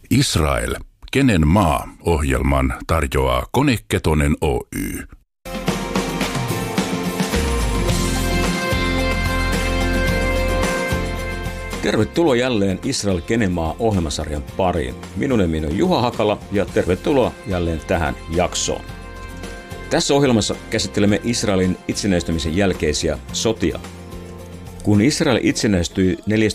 Israel, kenen maa -ohjelman tarjoaa Koneketonen Oy. Tervetuloa jälleen Israel, kenen maa -ohjelmasarjan pariin. Minun nimeni on Juha Hakala ja tervetuloa jälleen tähän jaksoon. Tässä ohjelmassa käsittelemme Israelin itsenäistymisen jälkeisiä sotia. Kun Israel itsenäistyi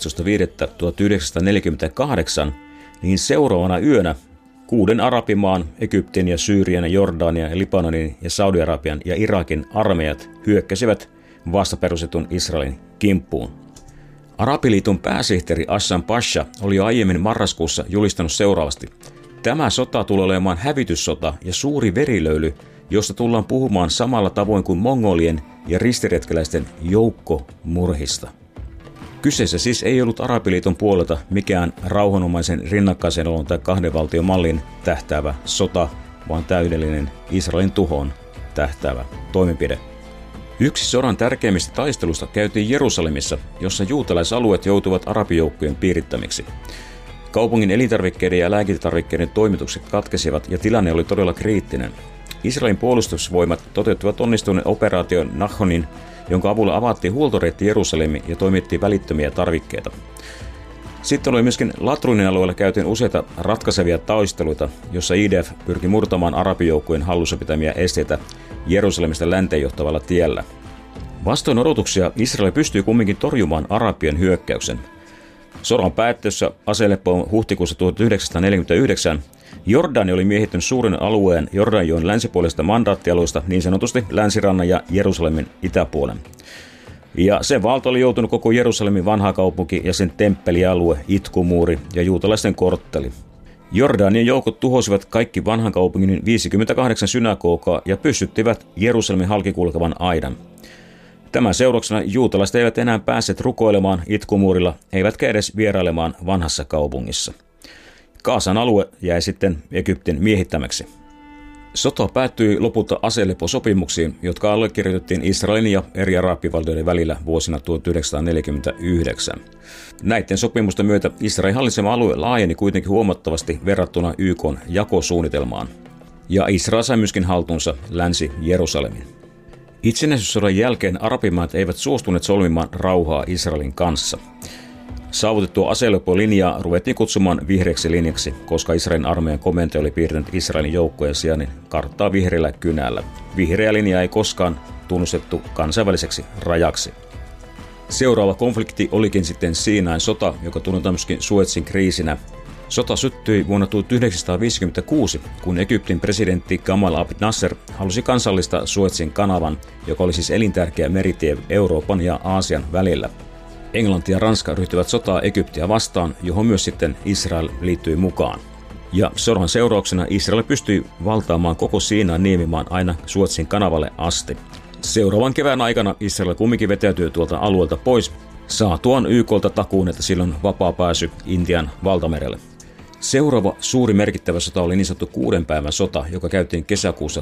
14.5.1948, niin seuraavana yönä 6 arabimaan, Egyptin ja Syyrian ja Jordanian ja Libanonin ja Saudi-Arabian ja Irakin armeijat hyökkäsivät vastaperustetun Israelin kimppuun. Arabiliiton pääsihteeri Hassan Pasha oli jo aiemmin marraskuussa julistanut seuraavasti: "Tämä sota tulee olemaan hävityssota ja suuri verilöyly, josta tullaan puhumaan samalla tavoin kuin mongolien ja ristiretkeläisten joukkomurhista." Kyseessä siis ei ollut Arabiliiton puolelta mikään rauhanomaisen rinnakkaisen olon tai kahden valtion malliin tähtäävä sota, vaan täydellinen Israelin tuhoon tähtäävä toimenpide. Yksi sodan tärkeimmistä taistelusta käytiin Jerusalemissa, jossa juutalaisalueet joutuivat arabijoukkojen piirittämiksi. Kaupungin elintarvikkeiden ja lääkintätarvikkeiden toimitukset katkesivat ja tilanne oli todella kriittinen. Israelin puolustusvoimat toteuttivat onnistuneen operaation Nahonin, jonka avulla avattiin huoltoreitti Jerusalemiin ja toimittiin välittömiä tarvikkeita. Sitten oli myöskin Latrunin alueella käytiin useita ratkaisevia taisteluita, jossa IDF pyrki murtamaan arabijoukkojen hallussa pitämiä esteitä Jerusalemista länteen johtavalla tiellä. Vastoin odotuksia Israel pystyi kumminkin torjumaan arabien hyökkäyksen. Sodan päättyessä aseleppoon huhtikuussa 1949 Jordani oli miehittänyt suuren alueen Jordanjoen länsipuolisesta mandaattialueesta, niin sanotusti Länsirannan ja Jerusalemin itäpuolen. Ja sen valta oli joutunut koko Jerusalemin vanha kaupunki ja sen temppelialue, itkumuuri ja juutalaisten kortteli. Jordanien joukot tuhosivat kaikki vanhan kaupungin 58 synagogaa ja pystyttivät Jerusalemin halki kulkevan aidan. Tämän seurauksena juutalaiset eivät enää päässeet rukoilemaan itkumuurilla, eivätkä edes vierailemaan vanhassa kaupungissa. Gazan alue jäi sitten Egyptin miehittämäksi. Sota päättyi lopulta aseleposopimuksiin, jotka allekirjoitettiin Israelin ja eri arabivaltioiden välillä vuosina 1949. Näiden sopimusten myötä Israelin hallitsema alue laajeni kuitenkin huomattavasti verrattuna YK:n jakosuunnitelmaan. Ja Israel sai myöskin haltuunsa Länsi-Jerusalemin. Itsenäisyyssodan jälkeen arabimaat eivät suostuneet solmimaan rauhaa Israelin kanssa. Saavutettua aselepolinjaa ruvettiin kutsumaan vihreäksi linjaksi, koska Israelin armeijan komentaja oli piirtänyt Israelin joukkojen sijainnin karttaa vihreällä kynällä. Vihreä linja ei koskaan tunnustettu kansainväliseksi rajaksi. Seuraava konflikti olikin sitten Siinain sota, joka tunnetaan myöskin Suezin kriisinä. Sota syttyi vuonna 1956, kun Egyptin presidentti Gamal Abdel Nasser halusi kansallistaa Suezin kanavan, joka oli siis elintärkeä meritie Euroopan ja Aasian välillä. Englanti ja Ranska ryhtyivät sotaa Egyptiä vastaan, johon myös sitten Israel liittyi mukaan. Ja sodan seurauksena Israel pystyi valtaamaan koko Siinain niemimaan aina Suezin kanavalle asti. Seuraavan kevään aikana Israel kumminkin vetäytyi tuolta alueelta pois, saatuaan YK:lta takuun, että silloin vapaa pääsy Intian valtamerelle. Seuraava suuri merkittävä sota oli niin sanottu 6 päivän sota, joka käytiin kesäkuussa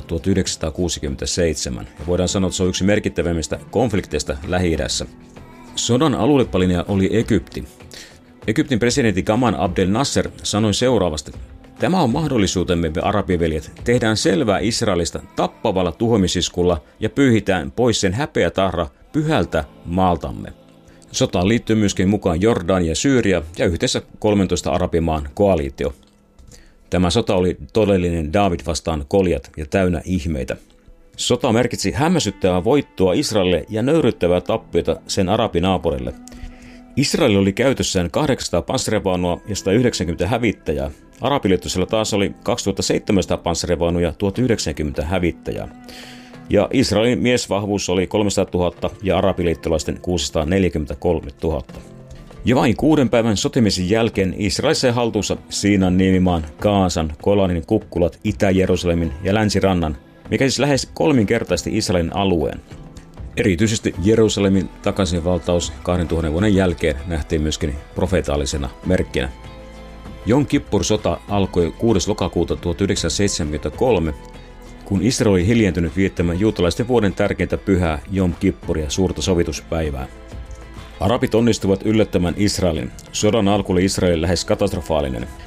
1967. Ja voidaan sanoa, että se on yksi merkittävimmistä konflikteista Lähi-idässä. Sodan aluepalinja oli Egypti. Egyptin presidentti Gamal Abdel Nasser sanoi seuraavasti: "Tämä on mahdollisuutemme, me arabiveljet. Tehdään selvää Israelista tappavalla tuhoamisiskulla ja pyyhitään pois sen häpeä tahra pyhältä maaltamme." Sotaan liittyy myöskin mukaan Jordania ja Syyria ja yhteensä 13 arabimaan koaliitio. Tämä sota oli todellinen Daavid vastaan Goljat ja täynnä ihmeitä. Sota merkitsi hämmästyttävää voittoa Israelille ja nöyryttävää tappiota sen arabinaaporille. Israel oli käytössään 800 panssarivaunua ja 190 hävittäjää. Arabiliittoisella taas oli 2700 panssarivaunua ja 1090 hävittäjää. Ja Israelin miesvahvuus oli 300 000 ja arabiliittolaisten 643 000. Ja vain 6 päivän sotimisen jälkeen Israel sai haltuunsa Siinain niemimaan, Gazan, Golanin kukkulat, Itä-Jerusalemin ja Länsirannan, mikä siis lähes 3-kertaisti Israelin alueen. Erityisesti Jerusalemin takaisinvaltaus 2000 vuoden jälkeen nähtiin myöskin profeetaalisena merkkinä. Jom Kippur-sota alkoi 6. lokakuuta 1973, kun Israel oli hiljentynyt viettämään juutalaisten vuoden tärkeintä pyhää Jom Kippuria, suurta sovituspäivää. Arabit onnistuvat yllättämään Israelin. Sodan alku oli Israelin lähes katastrofaalinen.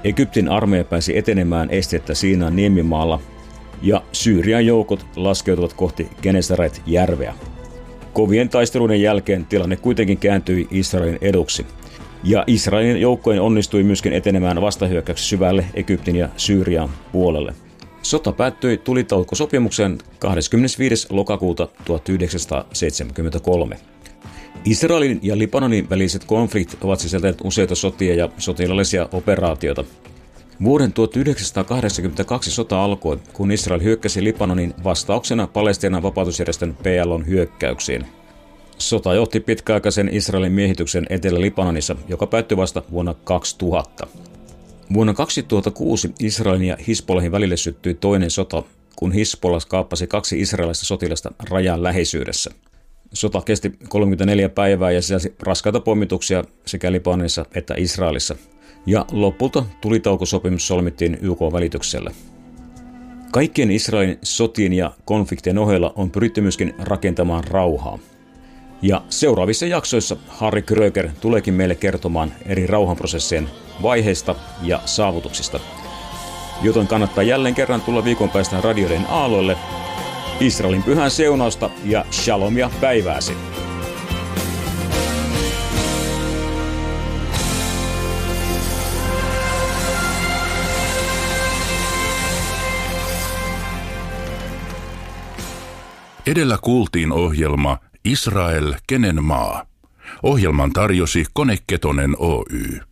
Egyptin armeija pääsi etenemään esteettä Siinain niemimaalla ja Syyrian joukot laskeutuvat kohti Genesaret-järveä. Kovien taisteluiden jälkeen tilanne kuitenkin kääntyi Israelin eduksi. Ja Israelin joukkojen onnistui myöskin etenemään vastahyökkäyksessä syvälle Egyptin ja Syyrian puolelle. Sota päättyi tulitaukosopimukseen 25. lokakuuta 1973. Israelin ja Libanonin väliset konfliktit ovat sisältäneet useita sotia ja sotilaallisia operaatioita. Vuoden 1982 sota alkoi, kun Israel hyökkäsi Libanonin vastauksena Palestiinan vapautusjärjestön PLO:n hyökkäyksiin. Sota johti pitkäaikaisen Israelin miehityksen Etelä-Libanonissa, joka päättyi vasta vuonna 2000. Vuonna 2006 Israelin ja Hizbollahin välille syttyi toinen sota, kun Hizbollah kaappasi 2 israelilaista sotilasta rajan läheisyydessä. Sota kesti 34 päivää ja sisälsi raskaita pommituksia sekä Libanonissa että Israelissa. Ja lopulta tulitaukosopimus solmittiin YK-välityksellä. Kaikkien Israelin sotien ja konfliktien ohella on pyritty myöskin rakentamaan rauhaa. Ja seuraavissa jaksoissa Harry Kröger tuleekin meille kertomaan eri rauhanprosessien vaiheista ja saavutuksista. Joten kannattaa jälleen kerran tulla viikon päästä radioiden aalloille. Israelin pyhän seunausta ja shalomia päivääsi! Edellä kuultiin ohjelma Israel, kenen maa? Ohjelman tarjosi Kone Ketonen Oy.